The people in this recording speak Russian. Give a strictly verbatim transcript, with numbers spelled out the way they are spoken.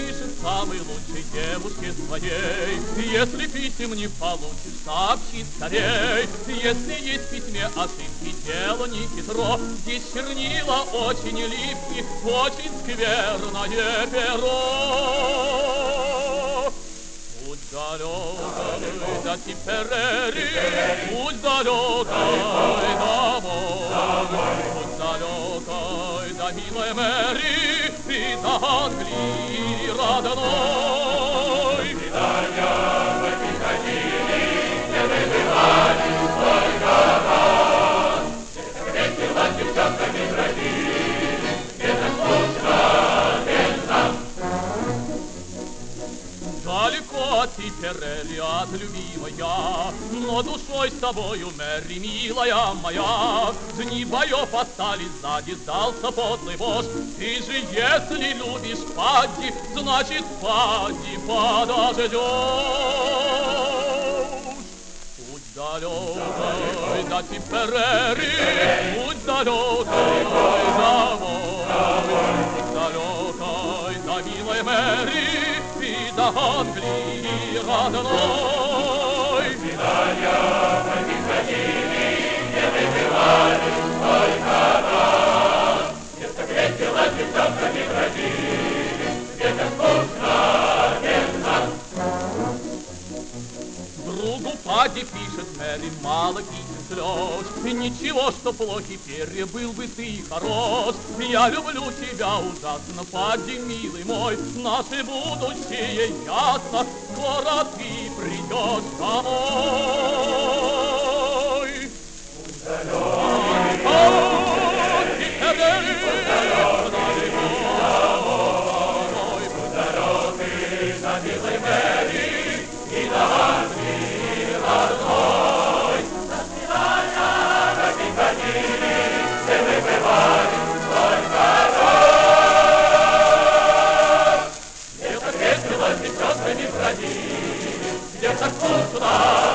напишет самой лучшей девушке своей. Если писем не получишь, сообщи скорей. Если есть в письме ошибки, дело не хитро. Здесь чернила очень липкие, очень скверное перо. Путь далекой до Типерери, путь далекой домой, путь далекой до милой Мэри и до Англии родной. Свидания мы приходили, где мы бывали столько раз, где-то весело с девчонками бродили, где-то скучно без нас. Далеко от Типерери, от любимой я, но душой с тобою, Мэри, милая моя. Дни боев остались сзади, сдался подлый вождь. Ты же, если любишь Падди, значит, Падди подождешь. Путь далекой до Типерери, путь далекой домой, путь далекой до милой Мэри и до Англии родной. Свидания мы приходили, где мы бывали столько раз, где-то весело с девчонками бродили, где-то скучно без нас. Другу Падди пишет Мэри, мало писем слез. Ничего, что плохи перья, был бы ты хорош. Я люблю тебя ужасно, Падди, милый мой. Наше будущее ясно, скоро ты придешь домой. Далекий, далекий до милой Мэри и до Англии родной. До свидания мы приходили, где мы бывали столько раз. Где-то весело с девчонками бродили, где-то скучно